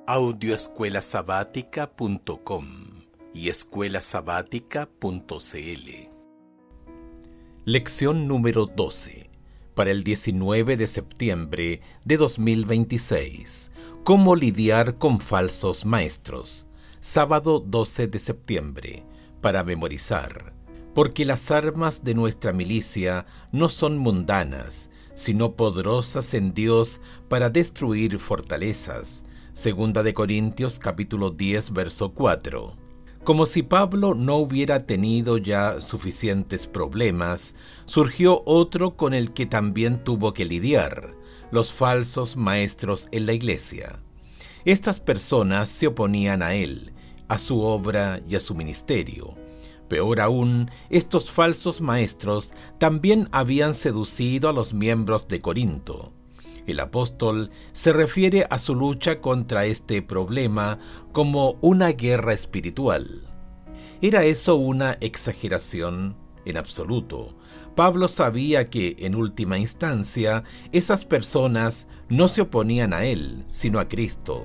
audioescuelasabática.com y escuelasabática.cl. Lección número 12, para el 19 de septiembre de 2026. ¿Cómo lidiar con falsos maestros? Sábado 12 de septiembre, para memorizar. Porque las armas de nuestra milicia no son mundanas, sino poderosas en Dios para destruir fortalezas. Segunda de Corintios capítulo 10, verso 4. Como si Pablo no hubiera tenido ya suficientes problemas, surgió otro con el que también tuvo que lidiar: los falsos maestros en la iglesia. Estas personas se oponían a él, a su obra y a su ministerio. Peor aún, estos falsos maestros también habían seducido a los miembros de Corinto. El apóstol se refiere a su lucha contra este problema como una guerra espiritual. ¿Era eso una exageración? En absoluto. Pablo sabía que, en última instancia, esas personas no se oponían a él, sino a Cristo.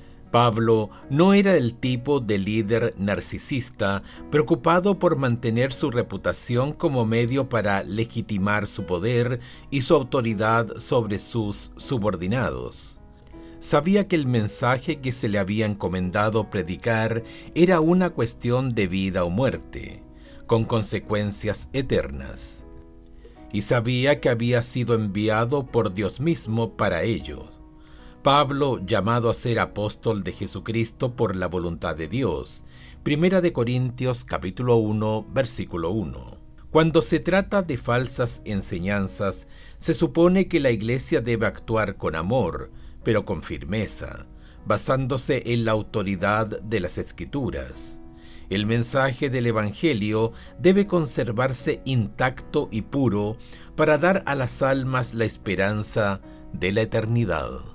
Pablo no era el tipo de líder narcisista preocupado por mantener su reputación como medio para legitimar su poder y su autoridad sobre sus subordinados. Sabía que el mensaje que se le había encomendado predicar era una cuestión de vida o muerte, con consecuencias eternas. Y sabía que había sido enviado por Dios mismo para ello. Pablo, llamado a ser apóstol de Jesucristo por la voluntad de Dios. Primera de Corintios capítulo 1, versículo 1. Cuando se trata de falsas enseñanzas, se supone que la iglesia debe actuar con amor, pero con firmeza, basándose en la autoridad de las Escrituras. El mensaje del Evangelio debe conservarse intacto y puro para dar a las almas la esperanza de la eternidad.